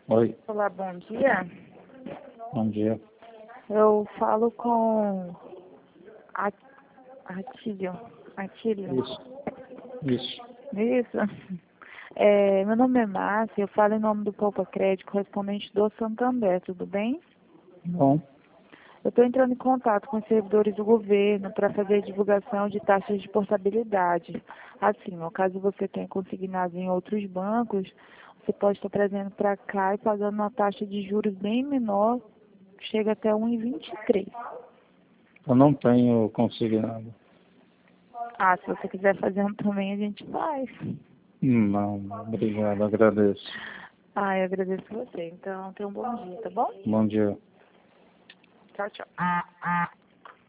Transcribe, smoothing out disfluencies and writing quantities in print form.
Oi, Olá, bom dia. bom dia. Eu falo com a Atílio. Atílio. Isso. Isso? Meu nome é Márcia, eu falo em nome do Poupa Crédito, correspondente do Santander, tudo bem? Bom, Eu estou entrando em contato com os servidores do governo para fazer divulgação de taxas de portabilidade. Assim, no caso você tenha consignado em outros bancos, você pode estar trazendo para cá e pagando uma taxa de juros bem menor, chega até 1,23. eu não tenho consignado. Ah, se você quiser fazer um também, a gente faz. Não, obrigado, agradeço. Ah, eu agradeço você. Então, tenha um bom dia, tá bom? Bom dia. Tchau, tchau.